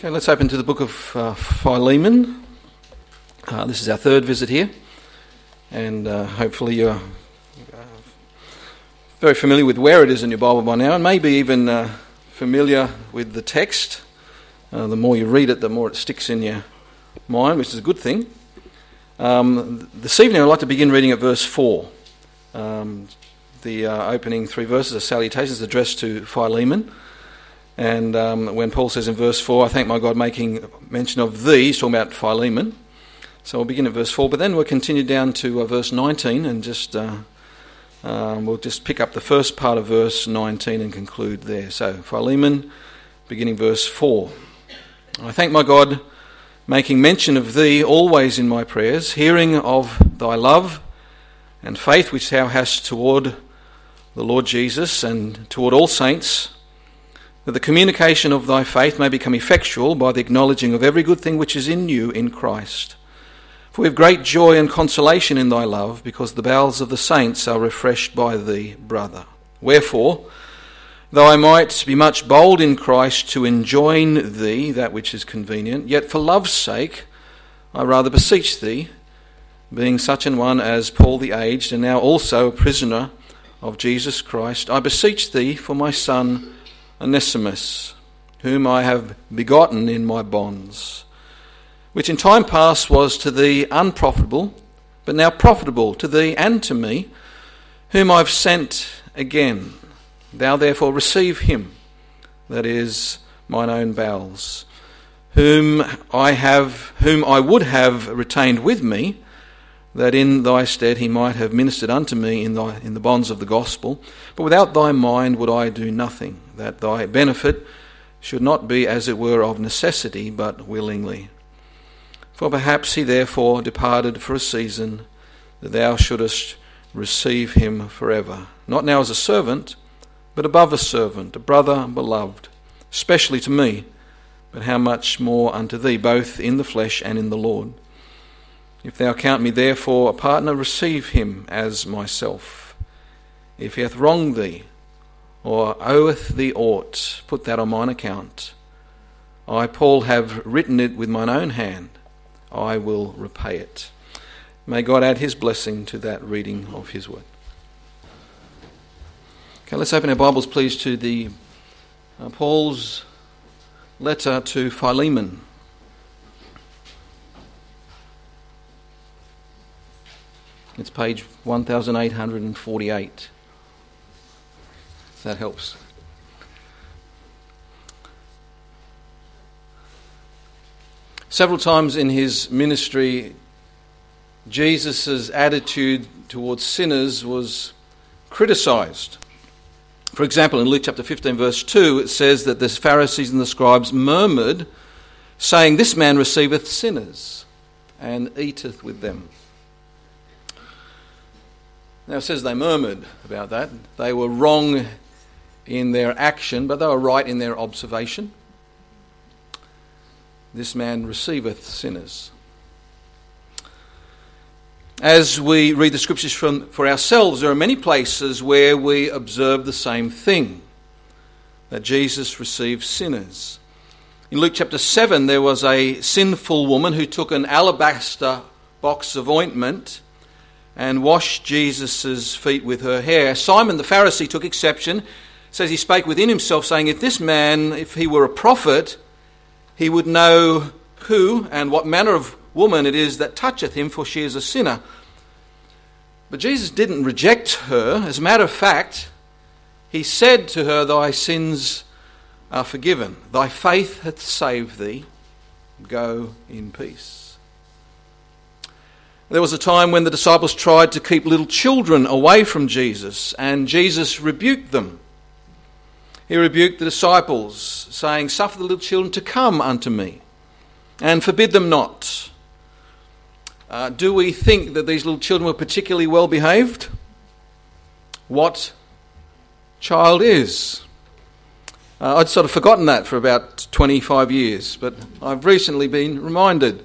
Okay, let's open to the book of Philemon. This is our third visit here, and hopefully you're very familiar with where it is in your Bible by now, and maybe even familiar with the text. The more you read it, the more it sticks in your mind, which is a good thing. This evening I'd like to begin reading at verse 4. The opening three verses are salutations addressed to Philemon. And when Paul says in verse 4, I thank my God making mention of thee, he's talking about Philemon. So we'll begin at verse 4, but then we'll continue down to verse 19 and we'll just pick up the first part of verse 19 and conclude there. So Philemon, beginning verse 4. I thank my God making mention of thee always in my prayers, hearing of thy love and faith which thou hast toward the Lord Jesus and toward all saints, that the communication of thy faith may become effectual by the acknowledging of every good thing which is in you in Christ. For we have great joy and consolation in thy love, because the bowels of the saints are refreshed by thee, brother. Wherefore, though I might be much bold in Christ to enjoin thee that which is convenient, yet for love's sake I rather beseech thee, being such an one as Paul the aged, and now also a prisoner of Jesus Christ, I beseech thee for my son Onesimus, whom I have begotten in my bonds, which in time past was to thee unprofitable, but now profitable to thee and to me, whom I've sent again. Thou therefore receive him, that is mine own bowels, whom I would have retained with me, that in thy stead he might have ministered unto me in the bonds of the gospel. But without thy mind would I do nothing, that thy benefit should not be as it were of necessity, but willingly. For perhaps he therefore departed for a season, that thou shouldest receive him forever, not now as a servant, but above a servant, a brother beloved, especially to me, but how much more unto thee, both in the flesh and in the Lord. If thou count me therefore a partner, receive him as myself. If he hath wronged thee, or oweth thee aught, put that on mine account. I, Paul, have written it with mine own hand. I will repay it. May God add his blessing to that reading of his word. Okay, let's open our Bibles, please, to the Paul's letter to Philemon. It's page 1848. If that helps. Several times in his ministry, Jesus' attitude towards sinners was criticised. For example, in Luke chapter 15, verse 2, it says that the Pharisees and the scribes murmured, saying, This man receiveth sinners and eateth with them. Now it says they murmured about that. They were wrong in their action, but they were right in their observation. This man receiveth sinners. As we read the scriptures for ourselves, there are many places where we observe the same thing, that Jesus receives sinners. In Luke chapter 7, there was a sinful woman who took an alabaster box of ointment and washed Jesus' feet with her hair. Simon the Pharisee took exception, says he spake within himself, saying, If this man, if he were a prophet, he would know who and what manner of woman it is that toucheth him, for she is a sinner. But Jesus didn't reject her. As a matter of fact, he said to her, Thy sins are forgiven. Thy faith hath saved thee. Go in peace. There was a time when the disciples tried to keep little children away from Jesus, and Jesus rebuked them. He rebuked the disciples, saying, Suffer the little children to come unto me, and forbid them not. Do we think that these little children were particularly well behaved? What child is? I'd sort of forgotten that for about 25 years, but I've recently been reminded.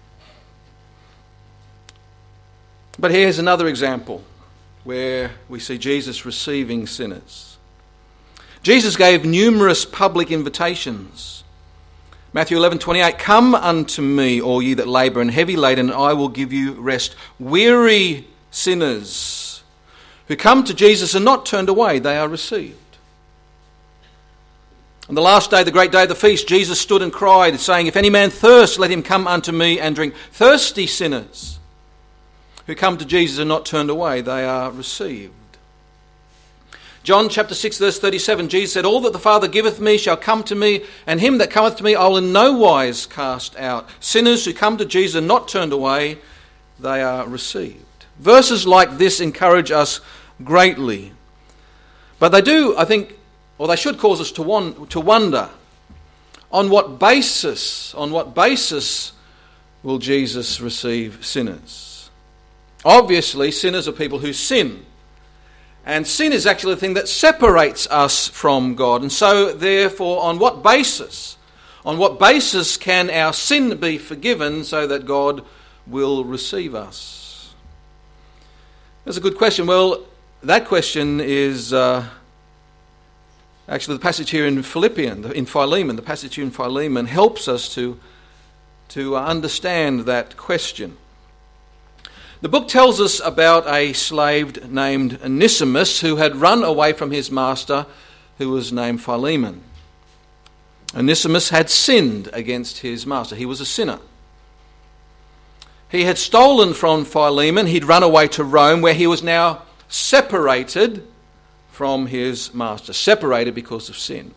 But here's another example where we see Jesus receiving sinners. Jesus gave numerous public invitations, Matthew 11:28, "Come unto me, all ye that labour and heavy laden, and I will give you rest. Weary sinners who come to Jesus and not turned away, they are received." On the last day, the great day of the feast, Jesus stood and cried, saying, "If any man thirst, let him come unto me and drink." Thirsty sinners who come to Jesus and not turned away, they are received. John chapter 6 verse 37, Jesus said, "All that the Father giveth me shall come to me, and him that cometh to me I will in no wise cast out." Sinners who come to Jesus and not turned away, they are received. Verses like this encourage us greatly. But they do, I think, or they should cause us to wonder, on what basis will Jesus receive sinners? Obviously, sinners are people who sin. And sin is actually the thing that separates us from God. And so, therefore, on what basis can our sin be forgiven so that God will receive us? That's a good question. Well, that question is actually the passage here in Philemon. The passage here in Philemon helps us to understand that question. The book tells us about a slave named Onesimus who had run away from his master, who was named Philemon. Onesimus had sinned against his master. He was a sinner. He had stolen from Philemon. He'd run away to Rome, where he was now separated from his master, separated because of sin.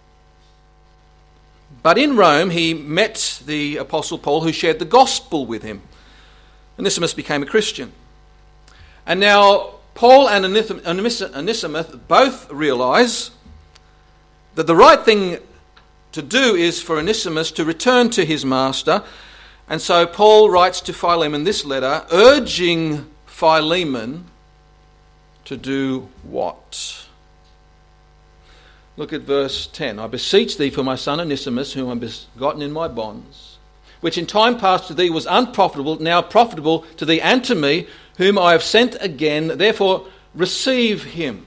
But in Rome, he met the Apostle Paul, who shared the gospel with him. Onesimus became a Christian. And now Paul and Onesimus both realise that the right thing to do is for Onesimus to return to his master. And so Paul writes to Philemon this letter, urging Philemon to do what? Look at verse 10. "I beseech thee for my son Onesimus, whom I have begotten in my bonds, which in time past to thee was unprofitable, now profitable to thee and to me, whom I have sent again. Therefore receive him."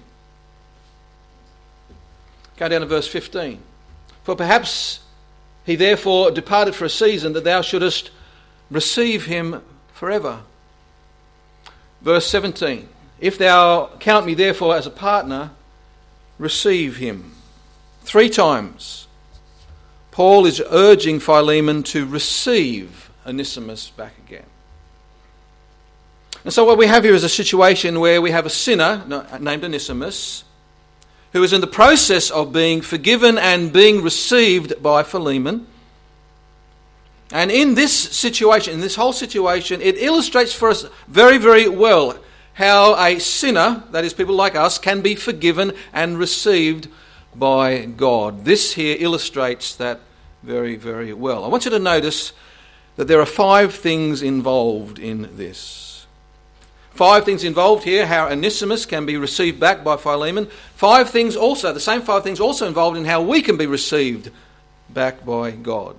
Go down to verse 15. "For perhaps he therefore departed for a season, that thou shouldest receive him forever." Verse 17. "If thou count me therefore as a partner, receive him." 3 times Paul is urging Philemon to receive Onesimus back again. And so what we have here is a situation where we have a sinner named Onesimus who is in the process of being forgiven and being received by Philemon. And in this situation, in this whole situation, it illustrates for us very, very well how a sinner, that is people like us, can be forgiven and received by God. This here illustrates that very, very well. I want you to notice that there are 5 things involved in this. 5 things involved here, how Onesimus can be received back by Philemon. 5 things also, the same 5 things also involved in how we can be received back by God.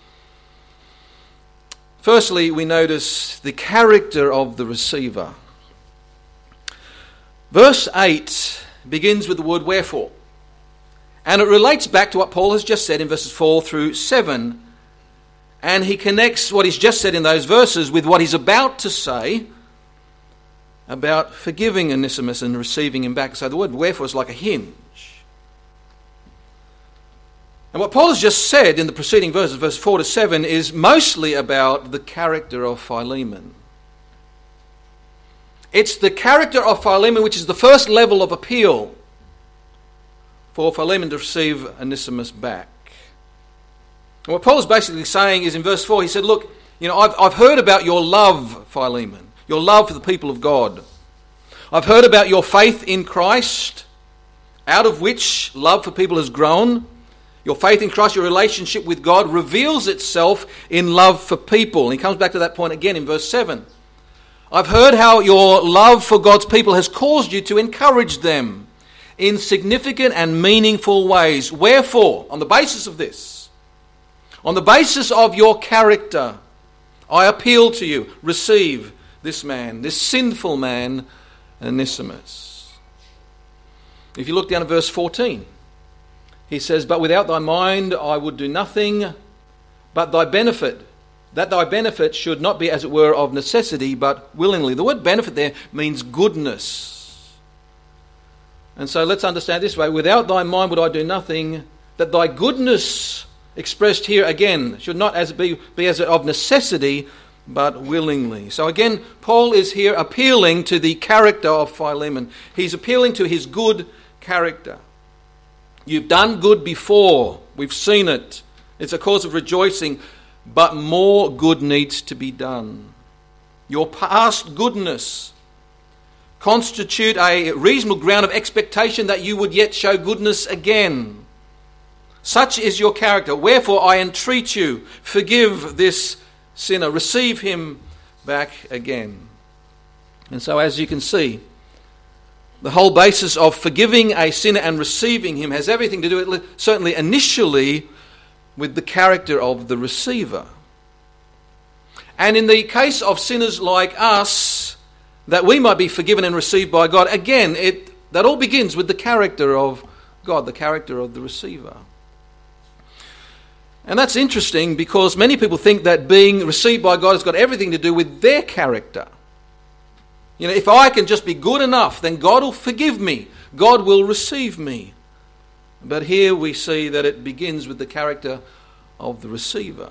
Firstly, we notice the character of the receiver. Verse 8 begins with the word "wherefore." And it relates back to what Paul has just said in verses 4 through 7. And he connects what he's just said in those verses with what he's about to say about forgiving Onesimus and receiving him back. So the word "wherefore" is like a hinge. And what Paul has just said in the preceding verses, verses 4 to 7, is mostly about the character of Philemon. It's the character of Philemon which is the first level of appeal for Philemon to receive Onesimus back. And what Paul is basically saying is in verse 4, he said, look, I've heard about your love, Philemon, your love for the people of God. I've heard about your faith in Christ, out of which love for people has grown. Your faith in Christ, your relationship with God reveals itself in love for people. And he comes back to that point again in verse 7. I've heard how your love for God's people has caused you to encourage them in significant and meaningful ways. Wherefore, on the basis of this, on the basis of your character, I appeal to you, receive this man, this sinful man, Onesimus. If you look down at verse 14, he says, but without thy mind I would do nothing. but thy benefit. That thy benefit should not be, as it were, of necessity, but willingly. The word benefit there means goodness. And so let's understand it this way. Without thy mind would I do nothing. That thy goodness, expressed here again, should not be as of necessity, but willingly. So again, Paul is here appealing to the character of Philemon. He's appealing to his good character. You've done good before. We've seen it. It's a cause of rejoicing. But more good needs to be done. Your past goodness constitute a reasonable ground of expectation that you would yet show goodness again. Such is your character. Wherefore I entreat you, forgive this sinner. Receive him back again. And so as you can see, the whole basis of forgiving a sinner and receiving him has everything to do, certainly initially, with the character of the receiver. And in the case of sinners like us, that we might be forgiven and received by God, again, that all begins with the character of God, the character of the receiver. And that's interesting because many people think that being received by God has got everything to do with their character. You know, if I can just be good enough, then God will forgive me. God will receive me. But here we see that it begins with the character of the receiver.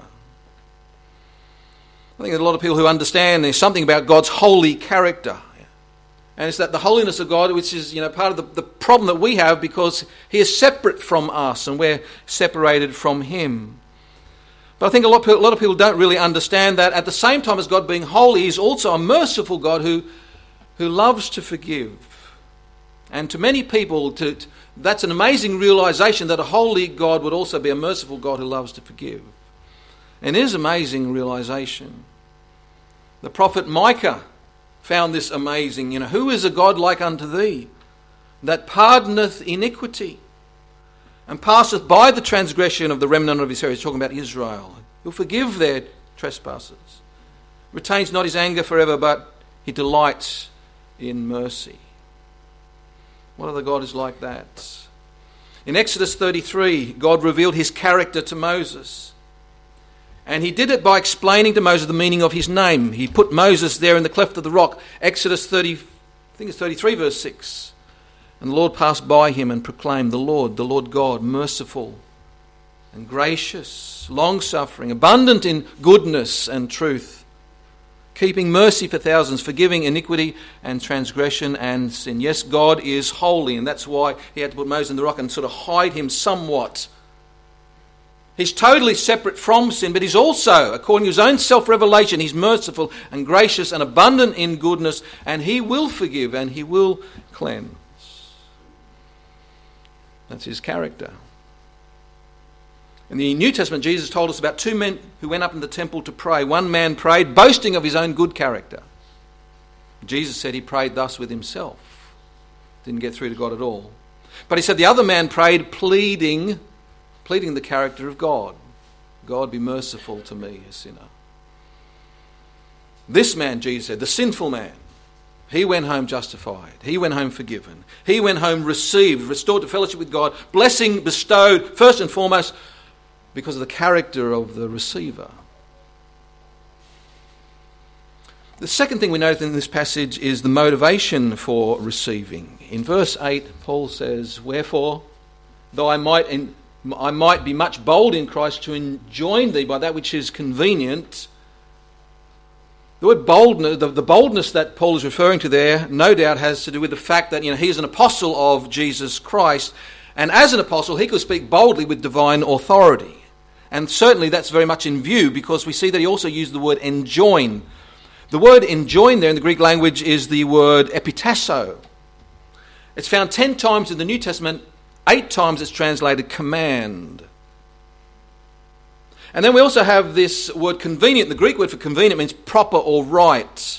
I think there's a lot of people who understand there's something about God's holy character. And it's that the holiness of God, which is, part of the problem that we have because he is separate from us and we're separated from him. But I think a lot of people don't really understand that at the same time as God being holy, he's also a merciful God who loves to forgive. And to many people, that's an amazing realization that a holy God would also be a merciful God who loves to forgive. And it is an amazing realization. The prophet Micah found this amazing. Who is a God like unto thee, that pardoneth iniquity, and passeth by the transgression of the remnant of his heritage? Talking about Israel. He'll forgive their trespasses. Retains not his anger forever, but he delights in mercy. What other God is like that? In Exodus 33, God revealed his character to Moses. And he did it by explaining to Moses the meaning of his name. He put Moses there in the cleft of the rock. Exodus 30, I think it's 33 verse 6. And the Lord passed by him and proclaimed, the Lord God, merciful and gracious, long-suffering, abundant in goodness and truth, keeping mercy for thousands, forgiving iniquity and transgression and sin. Yes, God is holy, and that's why he had to put Moses in the rock and sort of hide him somewhat. He's totally separate from sin, but he's also, according to his own self-revelation, he's merciful and gracious and abundant in goodness, and he will forgive and he will cleanse. That's his character. In the New Testament, Jesus told us about two men who went up in the temple to pray. One man prayed, boasting of his own good character. Jesus said he prayed thus with himself. Didn't get through to God at all. But he said the other man prayed pleading the character of God. God, be merciful to me, a sinner. This man, Jesus said, the sinful man, he went home justified. He went home forgiven. He went home received, restored to fellowship with God, blessing bestowed, first and foremost, because of the character of the receiver. The second thing we notice in this passage is the motivation for receiving. In verse 8, Paul says, wherefore, though I might be much bold in Christ to enjoin thee by that which is convenient. The word boldness, the boldness that Paul is referring to there, no doubt has to do with the fact that he is an apostle of Jesus Christ, and as an apostle he could speak boldly with divine authority. And certainly that's very much in view because we see that he also used the word enjoin. The word enjoin there in the Greek language is the word epitasso. It's found 10 times in the New Testament. 8 times it's translated command. And then we also have this word convenient. The Greek word for convenient means proper or right.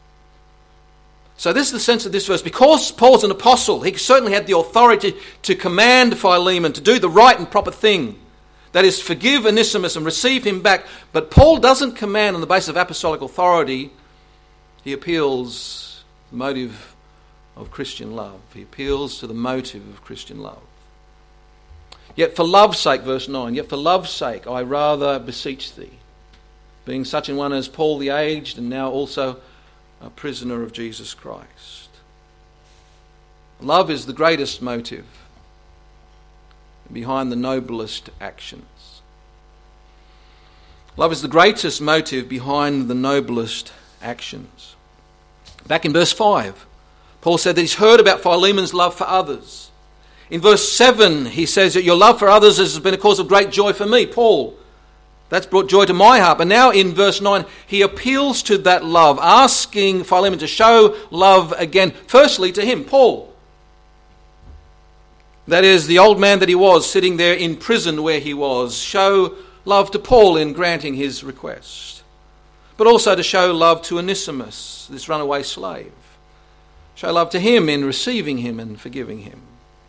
So this is the sense of this verse. Because Paul's an apostle, he certainly had the authority to command Philemon to do the right and proper thing. That is, forgive Onesimus and receive him back. But Paul doesn't command on the basis of apostolic authority. He appeals to the motive of Christian love. He appeals to the motive of Christian love. Yet for love's sake, verse 9, yet for love's sake I rather beseech thee, being such an one as Paul the aged, and now also a prisoner of Jesus Christ. Love is the greatest motive behind the noblest actions. Love is the greatest motive behind the noblest actions. Back in verse 5, Paul said that he's heard about Philemon's love for others. In verse 7, he says that your love for others has been a cause of great joy for me, Paul. That's brought joy to my heart. But now in verse 9, he appeals to that love, asking Philemon to show love again, firstly to him, Paul. That is, the old man that he was, sitting there in prison where he was, show love to Paul in granting his request. But also to show love to Onesimus, this runaway slave. Show love to him in receiving him and forgiving him.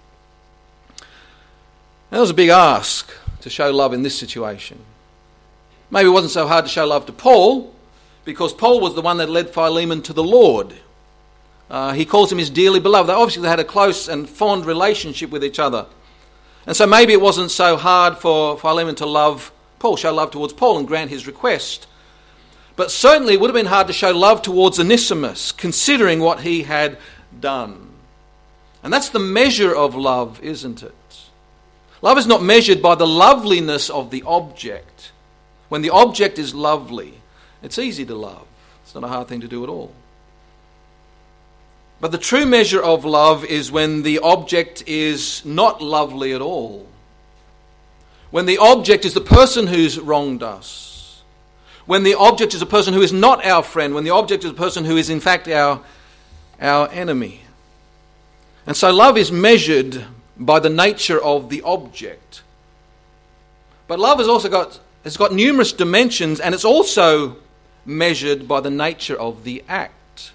That was a big ask to show love in this situation. Maybe it wasn't so hard to show love to Paul, because Paul was the one that led Philemon to the Lord. He calls him his dearly beloved. Obviously they had a close and fond relationship with each other. And so maybe it wasn't so hard for Philemon to love Paul, show love towards Paul and grant his request. But certainly it would have been hard to show love towards Onesimus, considering what he had done. And that's the measure of love, isn't it? Love is not measured by the loveliness of the object. When the object is lovely, it's easy to love. It's not a hard thing to do at all. But the true measure of love is when the object is not lovely at all. When the object is the person who's wronged us. When the object is a person who is not our friend. When the object is a person who is in fact our enemy. And so love is measured by the nature of the object. But love has got numerous dimensions, and it's also measured by the nature of the act.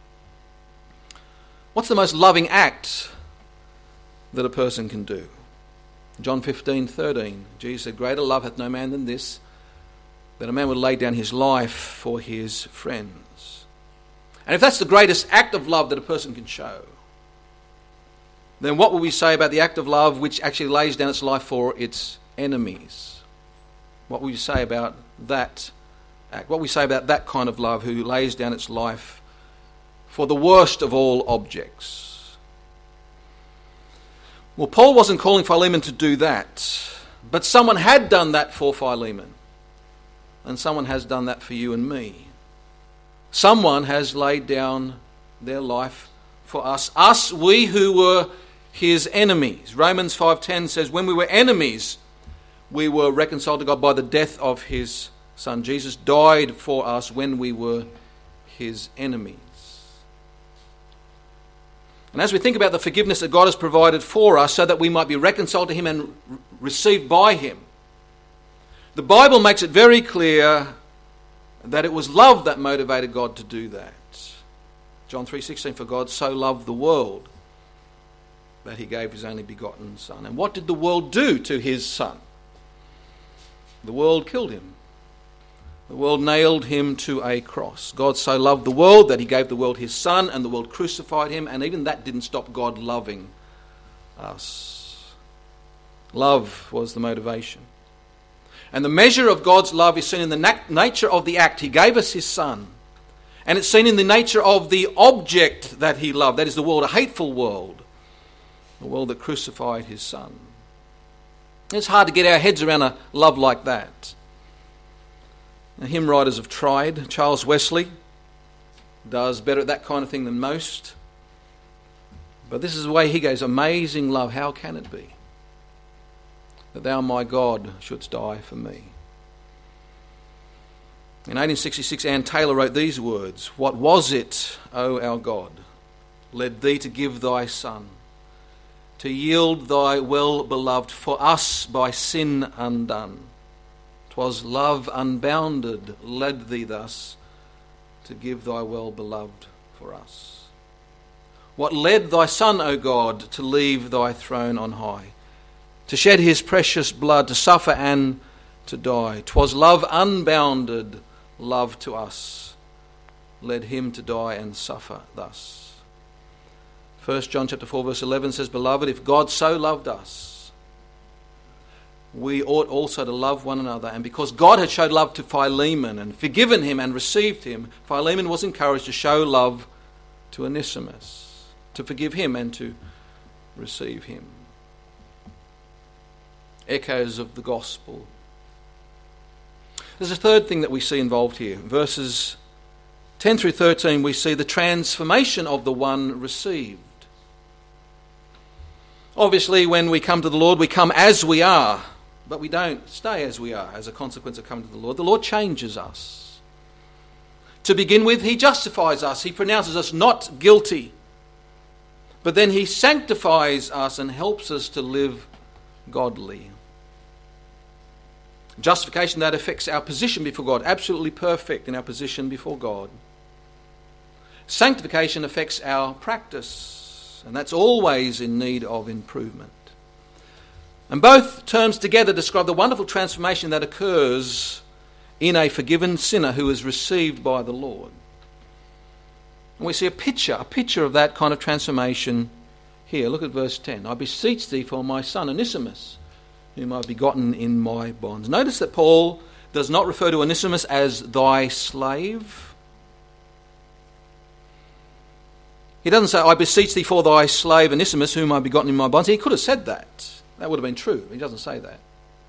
What's the most loving act that a person can do? John 15:13, Jesus said, greater love hath no man than this, that a man would lay down his life for his friends. And if that's the greatest act of love that a person can show, then what will we say about the act of love which actually lays down its life for its enemies? What will you say about that act? What will we say about that kind of love who lays down its life for the worst of all objects? Well, Paul wasn't calling Philemon to do that, but someone had done that for Philemon, and someone has done that for you and me. Someone has laid down their life for us. Us, we who were his enemies. Romans 5:10 says, when we were enemies, we were reconciled to God by the death of his Son. Jesus died for us when we were his enemies. And as we think about the forgiveness that God has provided for us so that we might be reconciled to him and received by him, the Bible makes it very clear that it was love that motivated God to do that. John 3:16, for God so loved the world that he gave his only begotten Son. And what did the world do to his Son? The world killed him. The world nailed him to a cross. God so loved the world that he gave the world his Son, and the world crucified him, and even that didn't stop God loving us. Love was the motivation. And the measure of God's love is seen in the nature of the act. He gave us his Son. And it's seen in the nature of the object that he loved. That is the world, a hateful world. A world that crucified his Son. It's hard to get our heads around a love like that. The hymn writers have tried. Charles Wesley does better at that kind of thing than most. But this is the way he goes. Amazing love, how can it be? That thou, my God, shouldst die for me. In 1866, Anne Taylor wrote these words, what was it, O our God, led thee to give thy Son, to yield thy well-beloved for us by sin undone? 'Twas love unbounded led thee thus to give thy well-beloved for us. What led thy Son, O God, to leave thy throne on high, to shed his precious blood, to suffer and to die? 'Twas love unbounded, love to us, led him to die and suffer thus. 1 John chapter 4 verse 11 says, beloved, if God so loved us, we ought also to love one another. And because God had showed love to Philemon and forgiven him and received him, Philemon was encouraged to show love to Onesimus, to forgive him and to receive him. Echoes of the gospel. There's a third thing that we see involved here. Verses 10 through 13, we see the transformation of the one received. Obviously, when we come to the Lord, we come as we are, but we don't stay as we are as a consequence of coming to the Lord. The Lord changes us. To begin with, he justifies us. He pronounces us not guilty. But then he sanctifies us and helps us to live godly. Justification that affects our position before God, absolutely perfect in our position before God. Sanctification affects our practice, and that's always in need of improvement. And both terms together describe the wonderful transformation that occurs in a forgiven sinner who is received by the Lord. And we see a picture of that kind of transformation here. Look at verse 10. I beseech thee for my son Onesimus, whom I have begotten in my bonds. Notice that Paul does not refer to Onesimus as thy slave. He doesn't say, I beseech thee for thy slave Onesimus, whom I have begotten in my bonds. He could have said that. That would have been true. He doesn't say that.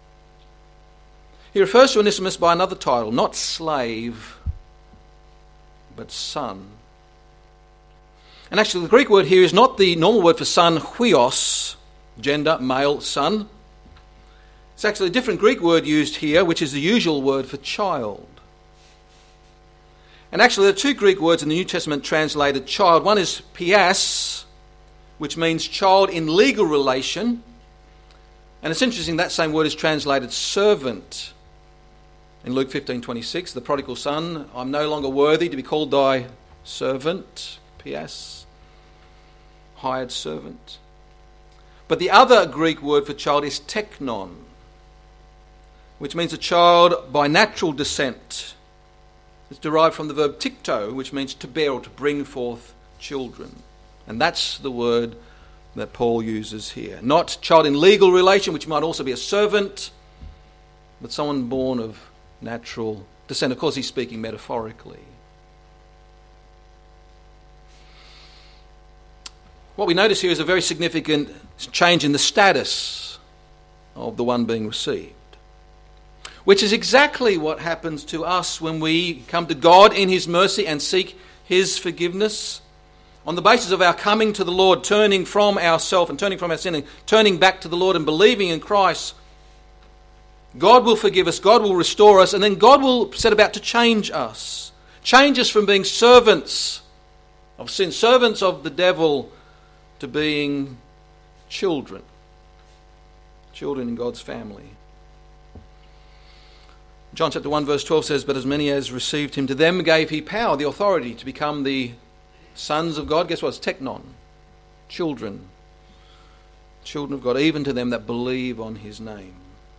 He refers to Onesimus by another title, not slave, but son. And actually the Greek word here is not the normal word for son, huios, gender, male, son. It's actually a different Greek word used here, which is the usual word for child. And actually there are two Greek words in the New Testament translated child. One is pias, which means child in legal relation. And it's interesting that same word is translated servant. In Luke 15:26, the prodigal son, I'm no longer worthy to be called thy servant, pias, hired servant. But the other Greek word for child is teknon, which means a child by natural descent. It's derived from the verb tikto, which means to bear or to bring forth children. And that's the word that Paul uses here. Not child in legal relation, which might also be a servant, but someone born of natural descent. Of course, he's speaking metaphorically. What we notice here is a very significant change in the status of the one being received, which is exactly what happens to us when we come to God in his mercy and seek his forgiveness. On the basis of our coming to the Lord, turning from ourselves and turning from our sin and turning back to the Lord and believing in Christ, God will forgive us, God will restore us, and then God will set about to change us. Change us from being servants of sin, servants of the devil, to being children. Children in God's family. John chapter 1 verse 12 says, but as many as received him, to them gave he power, the authority to become the sons of God. Guess what? It's teknon. Children. Children of God, even to them that believe on his name.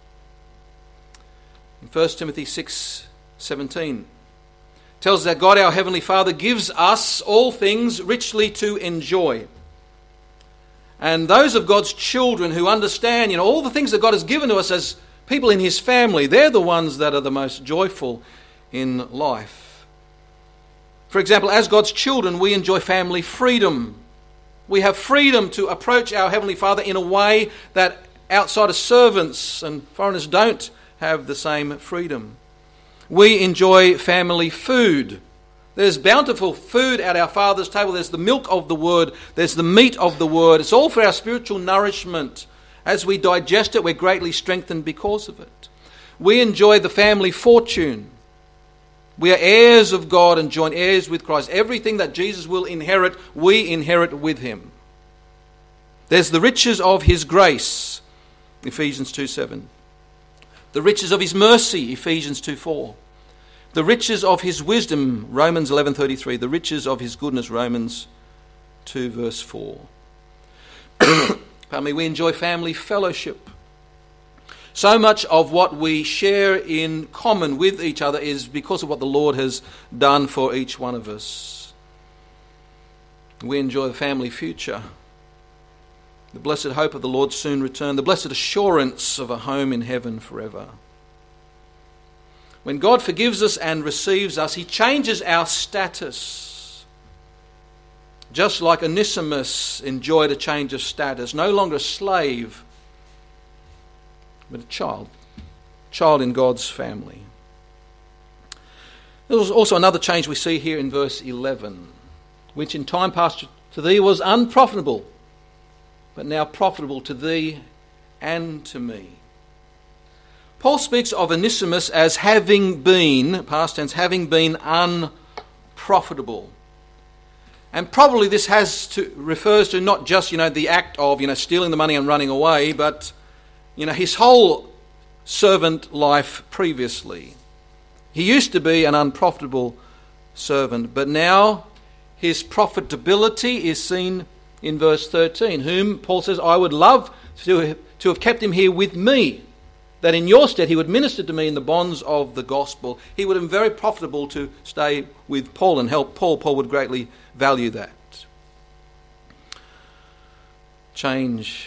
In 1 Timothy 6:17 tells us that God our Heavenly Father gives us all things richly to enjoy. And those of God's children who understand, all the things that God has given to us as people in his family, they're the ones that are the most joyful in life. For example, as God's children, we enjoy family freedom. We have freedom to approach our Heavenly Father in a way that outsider servants and foreigners don't have the same freedom. We enjoy family food. There's bountiful food at our Father's table. There's the milk of the Word. There's the meat of the Word. It's all for our spiritual nourishment. As we digest it, we're greatly strengthened because of it. We enjoy the family fortune. We are heirs of God and joint heirs with Christ. Everything that Jesus will inherit, we inherit with him. There's the riches of his grace, Ephesians 2:7. The riches of his mercy, Ephesians 2:4. The riches of his wisdom, Romans 11:33. The riches of his goodness, Romans 2 verse 4. Pardon me, we enjoy family fellowship. So much of what we share in common with each other is because of what the Lord has done for each one of us. We enjoy the family future. The blessed hope of the Lord's soon return, the blessed assurance of a home in heaven forever. When God forgives us and receives us, he changes our status. Just like Onesimus enjoyed a change of status, no longer a slave, but a child in God's family. There was also another change we see here in verse 11, which in time past to thee was unprofitable, but now profitable to thee and to me. Paul speaks of Onesimus as having been, past tense, having been unprofitable. And probably this refers to not just, the act of, stealing the money and running away, but, his whole servant life previously. He used to be an unprofitable servant, but now his profitability is seen in verse 13, whom Paul says, I would love to have kept him here with me, that in your stead he would minister to me in the bonds of the gospel. He would have been very profitable to stay with Paul and help Paul. Paul would greatly value that. Change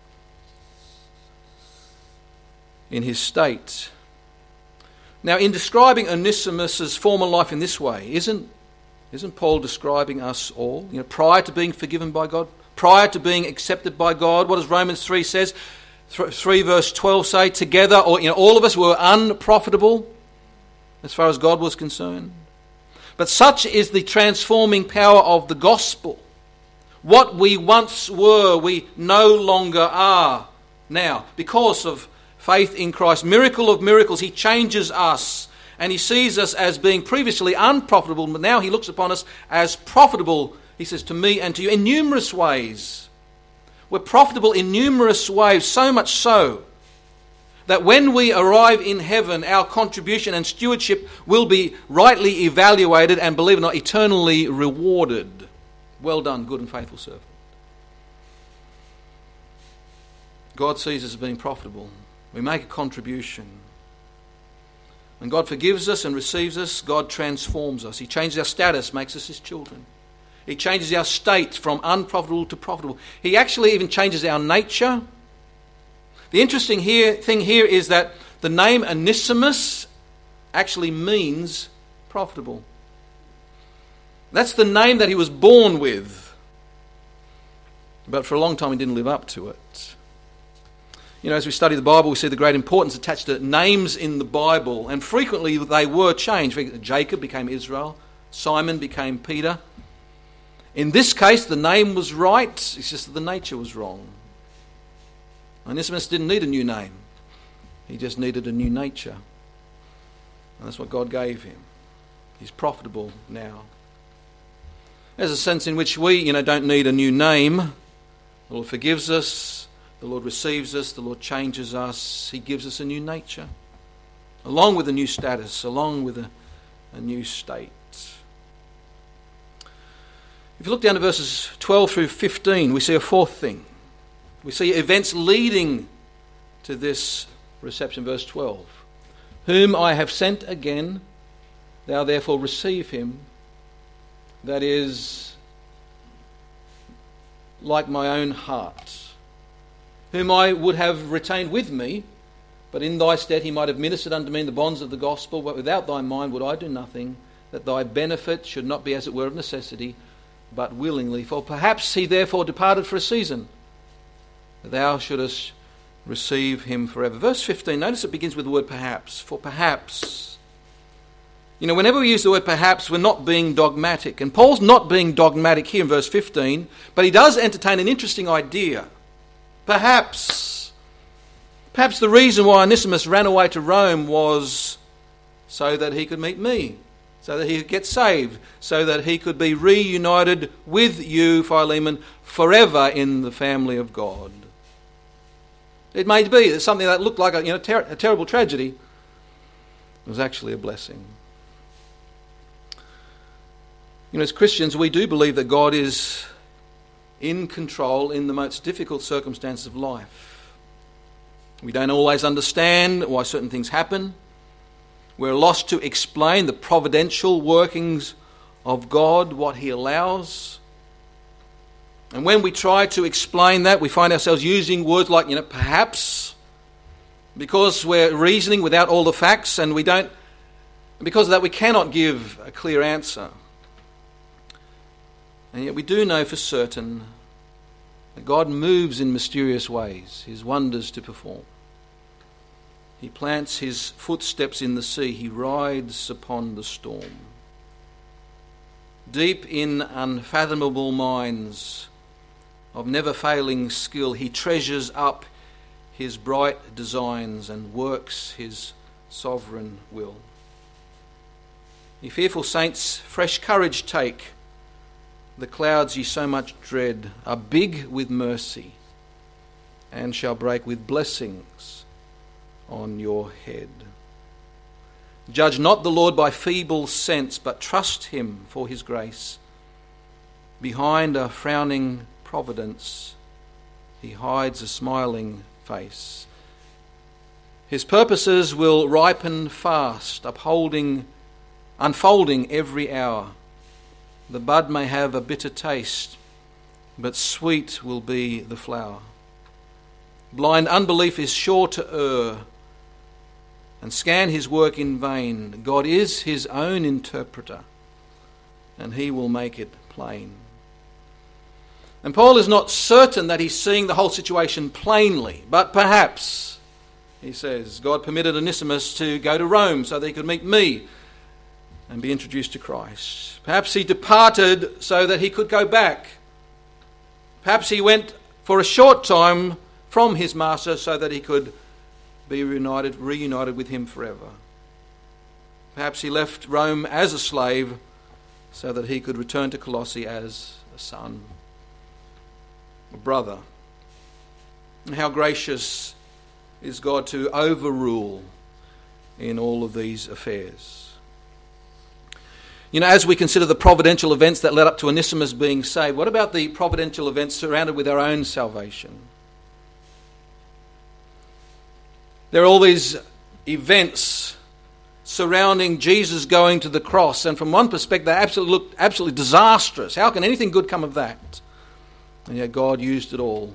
in his state. Now, in describing Onesimus' former life in this way, isn't Paul describing us all? Prior to being forgiven by God, prior to being accepted by God, what does Romans 3 says? 3 verse 12 say, together, or all of us were unprofitable as far as God was concerned. But such is the transforming power of the gospel. What we once were, we no longer are now because of faith in Christ. Miracle of miracles, he changes us and he sees us as being previously unprofitable, but now he looks upon us as profitable, he says, to me and to you in numerous ways. We're profitable in numerous ways, so much so that when we arrive in heaven, our contribution and stewardship will be rightly evaluated and, believe it or not, eternally rewarded. Well done, good and faithful servant. God sees us as being profitable. We make a contribution. When God forgives us and receives us, God transforms us. He changes our status, makes us his children. He changes our state from unprofitable to profitable. He actually even changes our nature. The interesting thing here is that the name Onesimus actually means profitable. That's the name that he was born with. But for a long time he didn't live up to it. As we study the Bible, we see the great importance attached to names in the Bible. And frequently they were changed. Jacob became Israel. Simon became Peter. In this case, the name was right. It's just that the nature was wrong. Onesimus didn't need a new name. He just needed a new nature. And that's what God gave him. He's profitable now. There's a sense in which we, don't need a new name. The Lord forgives us. The Lord receives us. The Lord changes us. He gives us a new nature, along with a new status, along with a new state. If you look down to verses 12 through 15, we see a fourth thing. We see events leading to this reception. Verse 12. Whom I have sent again, thou therefore receive him. That is, like my own heart. Whom I would have retained with me, but in thy stead he might have ministered unto me in the bonds of the gospel. But without thy mind would I do nothing, that thy benefit should not be as it were of necessity, but willingly. For perhaps he therefore departed for a season, that thou shouldest receive him forever. Verse 15, notice it begins with the word perhaps. For perhaps. Whenever we use the word perhaps, we're not being dogmatic. And Paul's not being dogmatic here in verse 15, but he does entertain an interesting idea. Perhaps the reason why Onesimus ran away to Rome was so that he could meet me, so that he could get saved, so that he could be reunited with you, Philemon, forever in the family of God. It may be that something that looked like a terrible tragedy was actually a blessing. As Christians, we do believe that God is in control in the most difficult circumstances of life. We don't always understand why certain things happen. We're lost to explain the providential workings of God, what he allows. And when we try to explain that, we find ourselves using words like, perhaps, because we're reasoning without all the facts, and because of that we cannot give a clear answer. And yet we do know for certain that God moves in mysterious ways, his wonders to perform. He plants his footsteps in the sea. He rides upon the storm. Deep in unfathomable minds of never-failing skill, he treasures up his bright designs and works his sovereign will. Ye fearful saints, fresh courage take. The clouds ye so much dread are big with mercy and shall break with blessings on your head. Judge not the Lord by feeble sense, but trust him for his grace. Behind a frowning providence, he hides a smiling face. His purposes will ripen fast, unfolding every hour. The bud may have a bitter taste, but sweet will be the flower. Blind unbelief is sure to err and scan his work in vain. God is his own interpreter, and he will make it plain. And Paul is not certain that he's seeing the whole situation plainly, but perhaps, he says, God permitted Onesimus to go to Rome so that he could meet me and be introduced to Christ. Perhaps he departed so that he could go back. Perhaps he went for a short time from his master so that he could be reunited with him forever. Perhaps he left Rome as a slave so that he could return to Colossae as a son, a brother. And how gracious is God to overrule in all of these affairs. As we consider the providential events that led up to Onesimus being saved, what about the providential events surrounded with our own salvation? There are all these events surrounding Jesus going to the cross, and from one perspective they looked absolutely disastrous. How can anything good come of that? And yet God used it all.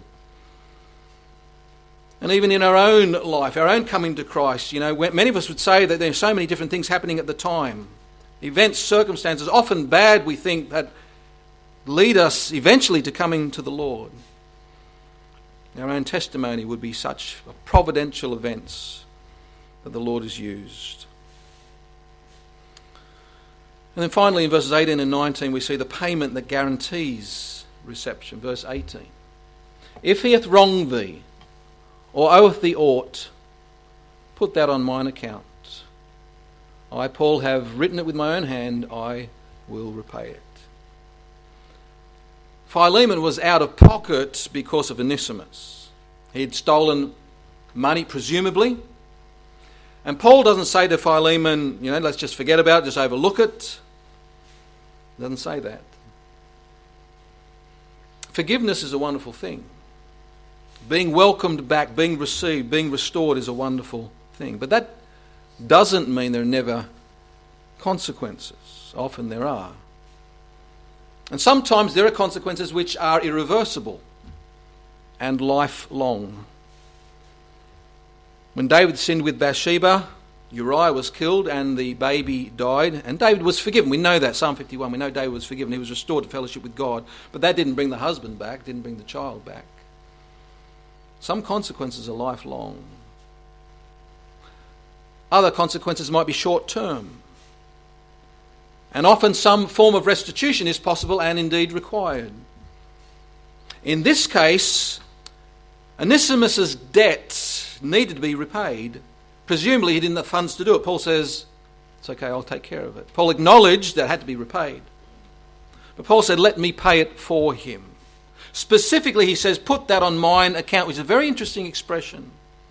And even in our own life, our own coming to Christ, many of us would say that there are so many different things happening at the time. Events, circumstances, often bad, we think, that lead us eventually to coming to the Lord. Our own testimony would be such providential events that the Lord has used. And then finally in verses 18 and 19 we see the payment that guarantees reception. Verse 18. If he hath wronged thee, or oweth thee aught, put that on mine account. I, Paul, have written it with my own hand, I will repay it. Philemon was out of pocket because of Onesimus. He had stolen money, presumably. And Paul doesn't say to Philemon, let's just forget about it, just overlook it. He doesn't say that. Forgiveness is a wonderful thing. Being welcomed back, being received, being restored is a wonderful thing. But that doesn't mean there are never consequences. Often there are. And sometimes there are consequences which are irreversible and lifelong. When David sinned with Bathsheba, Uriah was killed and the baby died, and David was forgiven. We know that, Psalm 51, we know David was forgiven. He was restored to fellowship with God, but that didn't bring the husband back, didn't bring the child back. Some consequences are lifelong. Other consequences might be short-term. And often some form of restitution is possible and indeed required. In this case, Onesimus' debt needed to be repaid. Presumably he didn't have funds to do it. Paul says, it's okay, I'll take care of it. Paul acknowledged that it had to be repaid. But Paul said, let me pay it for him. Specifically, he says, put that on mine account, which is a very interesting expression.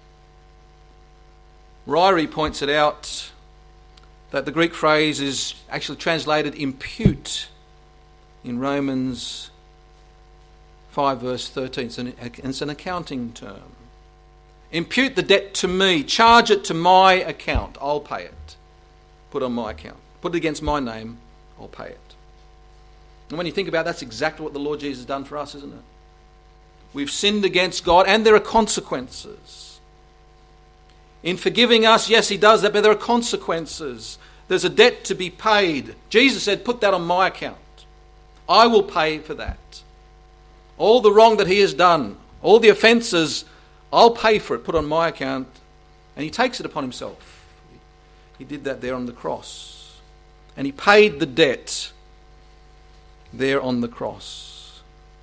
Ryrie points it out that the Greek phrase is actually translated impute in Romans 5 verse 13. It's an accounting term. Impute the debt to me. Charge it to my account. I'll pay it. Put it on my account. Put it against my name. I'll pay it. And when you think about it, that's exactly what the Lord Jesus has done for us, isn't it? We've sinned against God, and there are consequences. In forgiving us, yes, he does that, but there are consequences. There's a debt to be paid. Jesus said, put that on my account. I will pay for that. All the wrong that he has done, all the offences, I'll pay for it, put on my account. And he takes it upon himself. He did that there on the cross. And he paid the debt there on the cross.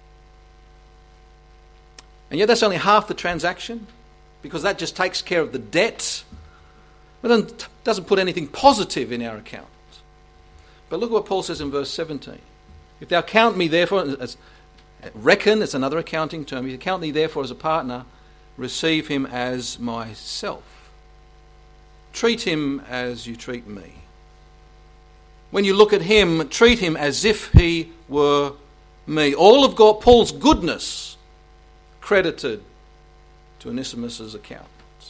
And yet that's only half the transaction, because that just takes care of the debt, but doesn't put anything positive in our account. But look at what Paul says in verse 17. If thou count me therefore, reckon, it's another accounting term, if you count me therefore as a partner, receive him as myself. Treat him as you treat me. When you look at him, treat him as if he were me. All of Paul's goodness credited to Onesimus' account.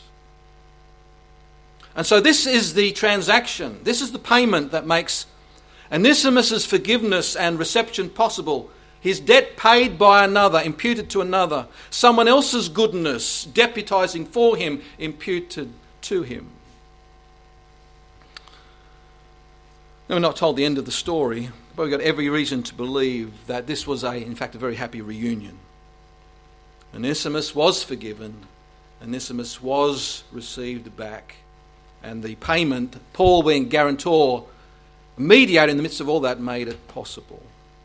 And so this is the transaction. This is the payment that makes Onesimus' forgiveness and reception possible. His debt paid by another, imputed to another. Someone else's goodness, deputizing for him, imputed to him. Now, we're not told the end of the story, but we've got every reason to believe that this was, in fact, a very happy reunion. Onesimus was forgiven. Onesimus was received back. And the payment, Paul being guarantor, mediator in the midst of all that, made it possible.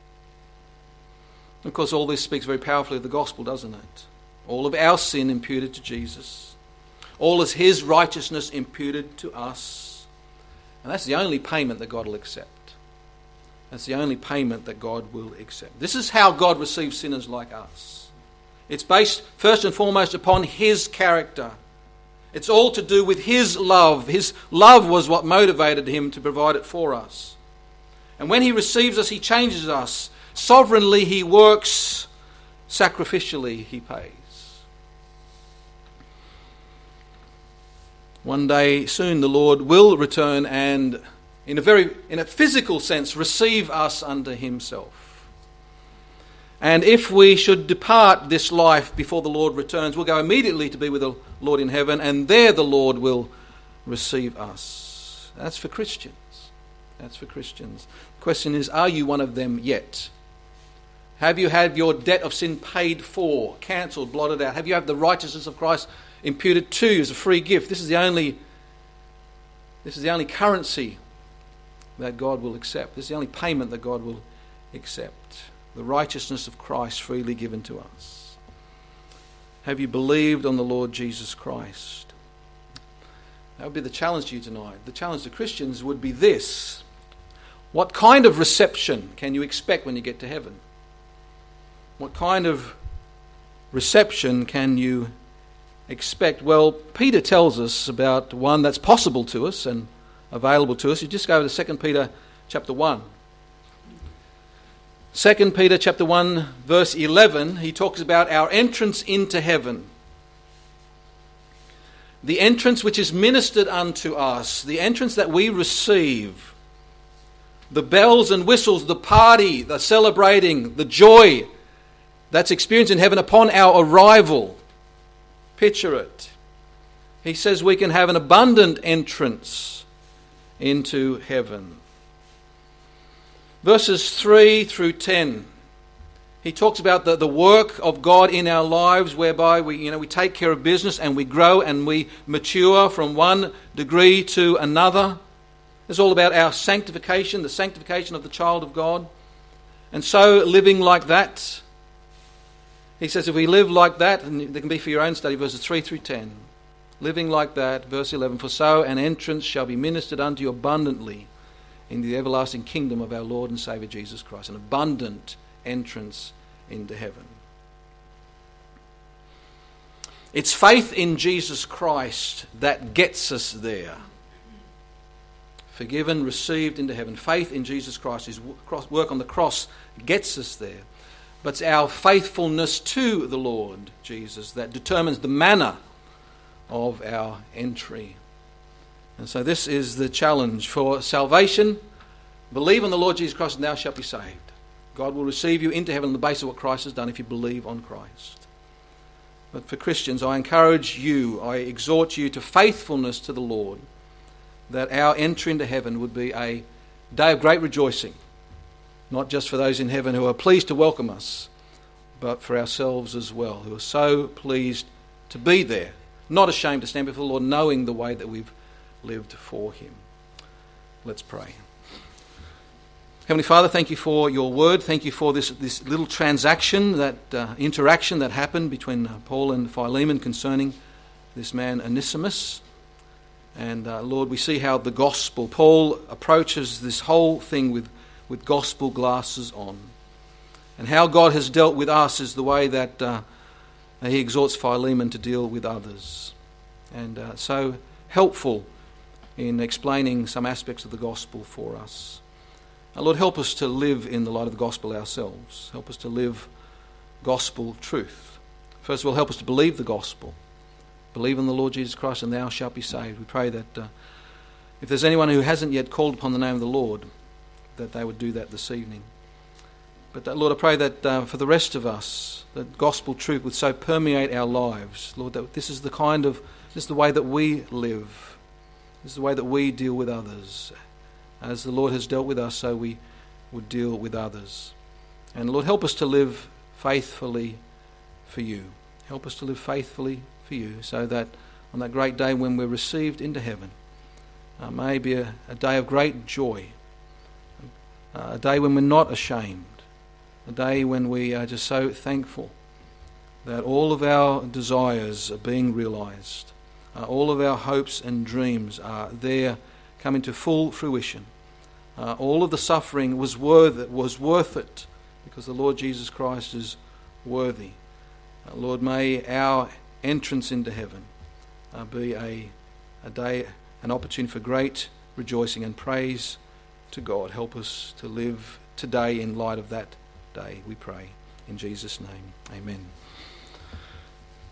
Of course, all this speaks very powerfully of the gospel, doesn't it? All of our sin imputed to Jesus. All is his righteousness imputed to us. And that's the only payment that God will accept. That's the only payment that God will accept. This is how God receives sinners like us. It's based first and foremost upon his character. It's all to do with his love. His love was what motivated him to provide it for us. And when he receives us, he changes us. Sovereignly he works, sacrificially he pays. One day soon the Lord will return and in a physical sense receive us unto himself. And if we should depart this life before the Lord returns, we'll go immediately to be with the Lord in heaven, and there the Lord will receive us. That's for Christians. That's for Christians. The question is, are you one of them yet? Have you had your debt of sin paid for, cancelled, blotted out? Have you had the righteousness of Christ imputed to you as a free gift? This is the only currency that God will accept. This is the only payment that God will accept. The righteousness of Christ freely given to us. Have you believed on the Lord Jesus Christ? That would be the challenge to you tonight. The challenge to Christians would be this. What kind of reception can you expect when you get to heaven? What kind of reception can you expect? Well, Peter tells us about one that's possible to us and available to us. You just go to 2 Peter chapter 1. 2 Peter chapter 1 verse 11, he talks about our entrance into heaven. The entrance which is ministered unto us, the entrance that we receive, the bells and whistles, the party, the celebrating, the joy that's experienced in heaven upon our arrival. Picture it. He says we can have an abundant entrance into heaven. Verses 3 through 10, he talks about the work of God in our lives, whereby we take care of business and we grow and we mature from one degree to another. It's all about our sanctification, the sanctification of the child of God. And so living like that, he says if we live like that, and they can be for your own study, verses 3 through 10. Living like that, verse 11, for so an entrance shall be ministered unto you abundantly in the everlasting kingdom of our Lord and Saviour Jesus Christ. An abundant entrance into heaven. It's faith in Jesus Christ that gets us there. Forgiven, received into heaven. Faith in Jesus Christ, his work on the cross gets us there. But it's our faithfulness to the Lord Jesus that determines the manner of our entry. And so this is the challenge for salvation. Believe on the Lord Jesus Christ and thou shalt be saved. God will receive you into heaven on the basis of what Christ has done if you believe on Christ. But for Christians, I encourage you, I exhort you to faithfulness to the Lord, that our entry into heaven would be a day of great rejoicing, not just for those in heaven who are pleased to welcome us, but for ourselves as well, who are so pleased to be there, not ashamed to stand before the Lord, knowing the way that we've lived for Him. Let's pray. Heavenly Father, thank you for your word. Thank you for this little transaction, that interaction that happened between Paul and Philemon concerning this man Onesimus. And Lord, we see how the gospel, Paul approaches this whole thing with gospel glasses on. And how God has dealt with us is the way that he exhorts Philemon to deal with others. And so helpful in explaining some aspects of the gospel for us. Lord, help us to live in the light of the gospel ourselves. Help us to live gospel truth. First of all, help us to believe the gospel. Believe in the Lord Jesus Christ and thou shalt be saved. We pray that if there's anyone who hasn't yet called upon the name of the Lord, that they would do that this evening. But Lord, I pray that for the rest of us, that gospel truth would so permeate our lives, Lord, that this is the way that we live. This is the way that we deal with others. As the Lord has dealt with us, so we would deal with others. And Lord, help us to live faithfully for you. Help us to live faithfully for you, so that on that great day when we're received into heaven, may be a day of great joy, a day when we're not ashamed, a day when we are just so thankful that all of our desires are being realized, all of our hopes and dreams are there, come into full fruition. All of the suffering was worth it, because the Lord Jesus Christ is worthy. Lord, may our entrance into heaven be a day, an opportunity for great rejoicing and praise to God. Help us to live today in light of that day, we pray. In Jesus' name, amen.